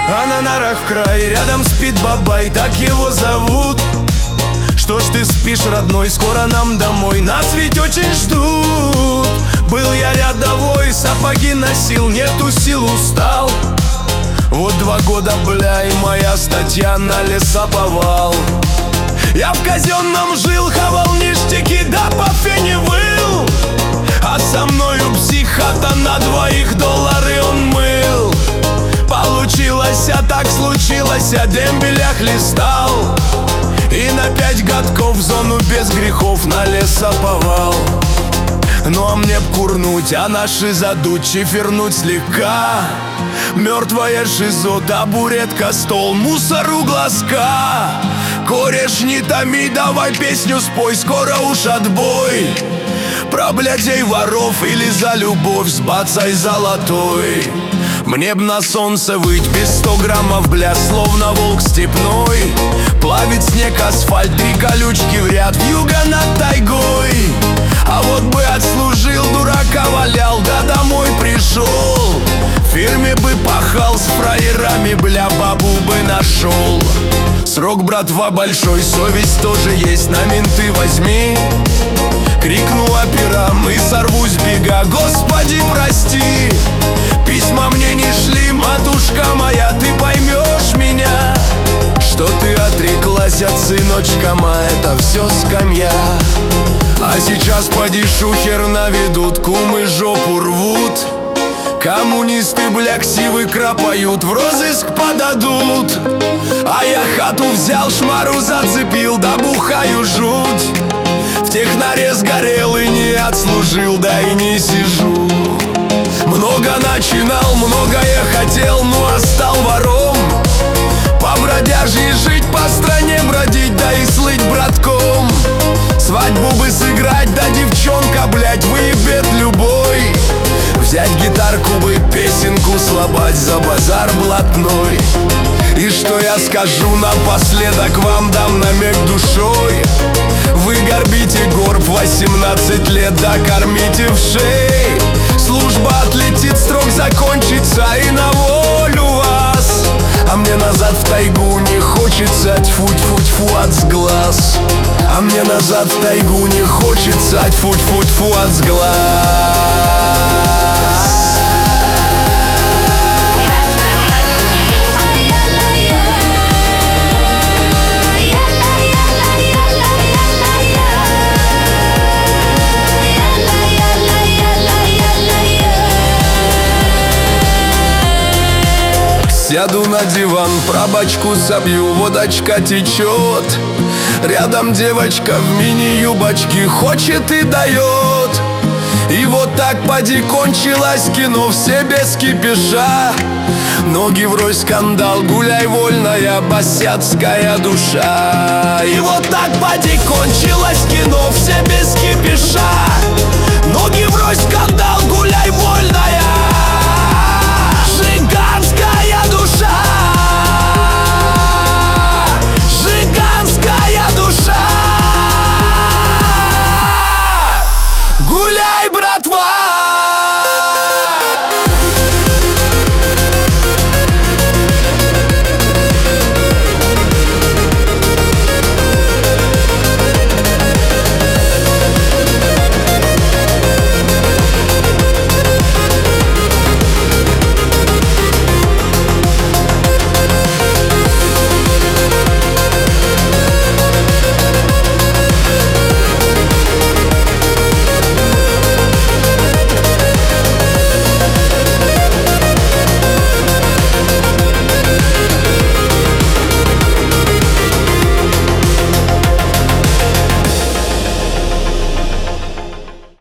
А на нарах в край рядом спит бабай, так его зовут. Что ж ты спишь, родной, скоро нам домой, нас ведь очень ждут. Был я рядовой, сапоги носил, нету сил, устал. Вот 2 года, бля, и моя статья на лесоповал. Я в казенном жил, хавал ништяки, да по фене выл. А со мною психата на 2 доллары он мыл. Получилось, а так случилось, а дембеля хлестал. И на 5 годков в зону без грехов на лесоповал. Ну а мне б курнуть, а наши задуть, чифернуть слегка. Мертвая шизо, табуретка, стол, мусору глазка. Кореш, не томи, давай песню спой, скоро уж отбой. Про блядей, воров или за любовь с бацай золотой. Мне б на солнце выть без 100 граммов, бля, словно волк степной. Плавить снег, асфальт, 3 колючки в ряд, вьюга над тайгой. А вот бы отслужил, дурака валял, да домой пришел. В фирме бы пахал с фраерами, бля, бабу бы нашел. Срок, братва, большой, совесть тоже есть, на менты возьми. Крикну операм и сорвусь бега, Господи, прости. Письма мне не шли, матушка моя, ты поймешь меня. Что ты отреклась от сыночка, а это все скамья. А сейчас поди шухер наведут, кумы жопу рвут. Коммунисты, бля, ксивы крапают, в розыск подадут. А я хату взял, шмару зацепил, да бухаю жуть. В технаре сгорел и не отслужил, да и не сижу. Много начинал, многое хотел, но стал вором. По бродяжьи жить, по стране бродить, да и слыть братком. Свадьбу бы сыграть, да девчонка, блядь, выебет любой. Взять гитарку бы, песенку слабать за базар блатной. И что я скажу напоследок, вам дам намек душой. Вы горбите горб 18 лет, да кормите в шей. Служба отлетит, срок закончится и на волю вас. А мне назад в тайгу не хочется, тьфу-тьфу-тьфу от сглаз. А мне назад в тайгу не хочется, тьфу-тьфу-тьфу от сглаз. Сяду на диван, про бочку собью, водочка течет. Рядом девочка в мини-юбочке хочет и дает. И вот так поди кончилось кино, все без кипиша. Ноги врозь, скандал, гуляй вольная босяцкая душа. И вот так поди кончилось кино, все без кипиша. Ноги врозь, скандал, гуляй вольная.